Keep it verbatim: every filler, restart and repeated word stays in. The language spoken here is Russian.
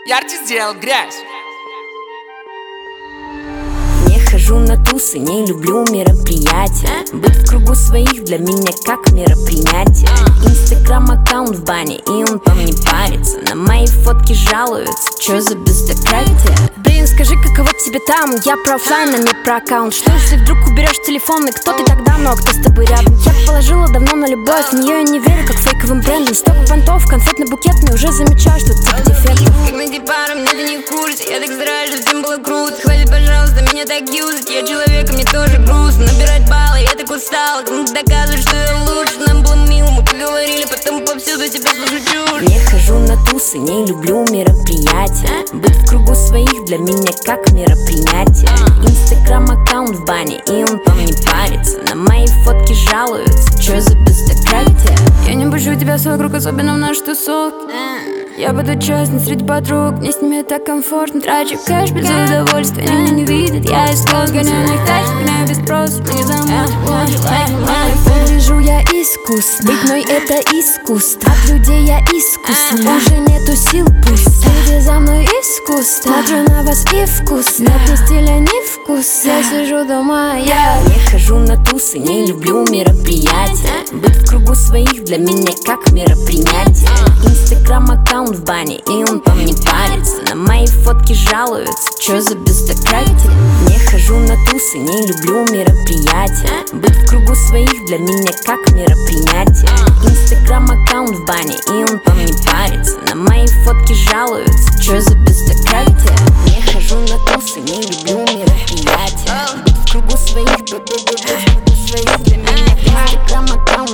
Ярче сделал грязь. Не хожу на тусы, не люблю мероприятия. Быть в кругу своих для меня как мероприятие. Инстаграм-аккаунт в бане, и он там не парится. На мои фотки жалуются, чё за бездократия? Блин, скажи, каково тебе там? Я про оффлайн, а не про аккаунт. Что если вдруг уберешь телефон, и кто ты тогда, ну а кто с тобой рядом? Я положила давно на любовь, в неё я не верю, как фейковым брендам. Столько понтов, конфетно-букетный, уже замечаю, что типа дефектов. Как найти пару, мне ты не в курсе. Я так стараюсь, чтобы всем было круто. Хватит, пожалуйста, меня так юзать. Я человек, и мне тоже грустно. Набирать баллы, я так устала. Кому-то доказывать, что я лучше. Нам было мило, мы поговорили, потом повсюду тебя слушаю чушь. Не хожу на тусы, не люблю мероприятия. Быть в кругу своих для меня как мероприятие. Инстаграм-аккаунт в бане, и он там не парится. На мои фотки жалуются, чё за бездократия? Я не пущу тебя в свой круг, особенно в наш тусовки. Я буду честный среди подруг, мне с ними так комфортно. Трачу кэш без удовольствия, они не видят, я из слов. Гоняю на их тачку, гоняю без спроса, мне замочь. Вижу я искус, быть мной это искусство. От людей я искусен, уже нету сил пусть. Следи за мной искусство, смотрю на вас и вкус. Нет ни стиля, ни вкус, я сижу дома, я не хожу на тусы, не люблю мероприятия. Быть в кругу своих для меня как мероприятие. Инстаграм-аккаунт в бане, и он там не парится. На мои фотки жалуются, чё за бездократия? Не хожу на тусы, не люблю мероприятия. Быть в кругу своих для меня как мероприятие. Инстаграм-аккаунт в бане, и он там не парится. На мои фотки жалуются, чё за бездократия? Не хожу на тусы, не люблю мероприятия. Быть в кругу своих, быть в кругу своих для меня Инстаграм-аккаунт